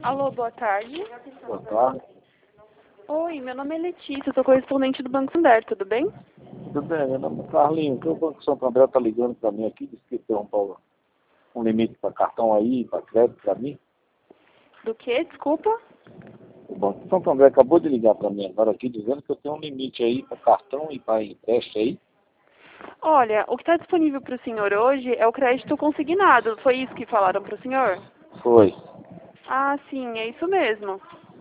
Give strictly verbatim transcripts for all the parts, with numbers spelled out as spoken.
Alô, boa tarde. Boa tarde. Oi, meu nome é Letícia, eu sou correspondente do Banco Santander, tudo bem? Tudo bem, meu nome é Carlinhos. O Banco Santo André está ligando para mim aqui, disse que tem um, um limite para cartão aí, para crédito para mim. Do que? Desculpa? O Banco Santo André acabou de ligar para mim agora aqui, dizendo que eu tenho um limite aí para cartão e para empréstimo aí. Olha, o que está disponível para o senhor hoje é o crédito consignado, foi isso que falaram para o senhor? Foi. Ah, sim, é isso mesmo.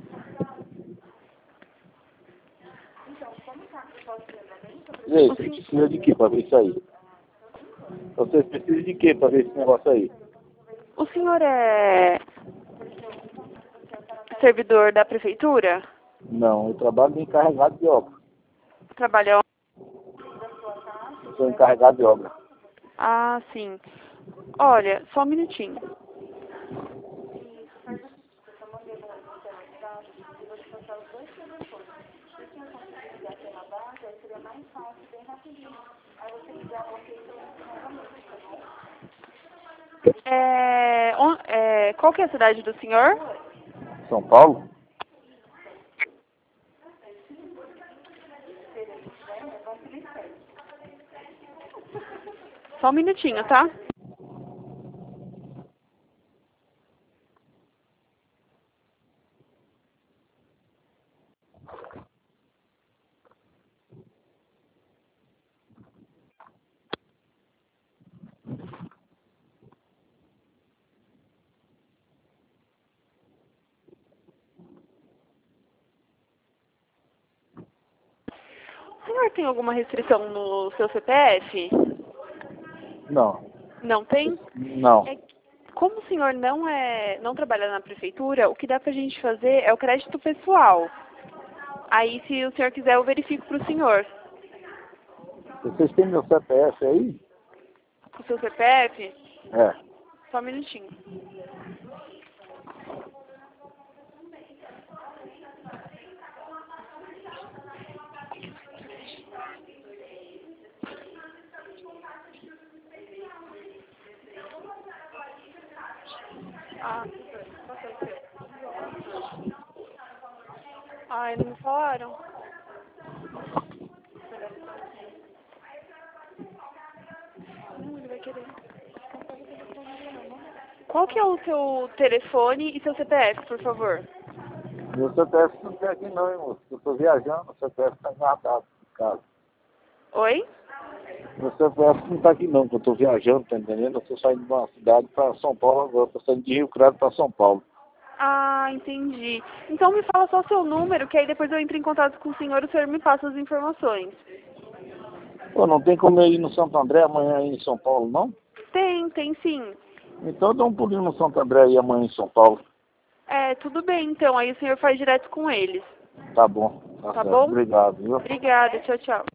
E aí, O você sen- precisa de quê para ver isso aí? Você precisa de quê para ver esse negócio aí? O senhor é servidor da prefeitura? Não, eu trabalho de encarregado de obra. Trabalha... Sou encarregado de obra. Ah, sim. Olha, só um minutinho. É, on- é, qual que é a cidade do senhor? São Paulo? Só um minutinho, tá? O senhor tem alguma restrição no seu C P F? Não. Não tem? Não. É que, como o senhor não é, não trabalha na prefeitura, o que dá pra gente fazer é o crédito pessoal. Aí, se o senhor quiser, eu verifico pro senhor. Vocês têm meu C P F aí? O seu C P F? É. Só um minutinho. Ah, qual que é o seu? Ai, não me falaram? Não, ele vai querer. Qual que é o seu telefone e seu C P F, por favor? Meu C P F não tem aqui não, hein, moço. Eu estou viajando, o C P F está guardado em casa. Oi? Meu C P F não está aqui não, porque eu estou viajando, tá entendendo? Eu estou saindo de uma cidade para São Paulo agora, estou saindo de Rio Claro para São Paulo. Ah, entendi. Então me fala só o seu número, que aí depois eu entro em contato com o senhor e o senhor me passa as informações. Pô, não tem como eu ir no Santo André amanhã aí em São Paulo, não? Tem, tem sim. Então eu dou um pulinho no Santo André aí amanhã em São Paulo. É, tudo bem então, aí o senhor faz direto com eles. Tá bom, tá Tá certo. bom? Obrigado, viu? Obrigada, tchau, tchau.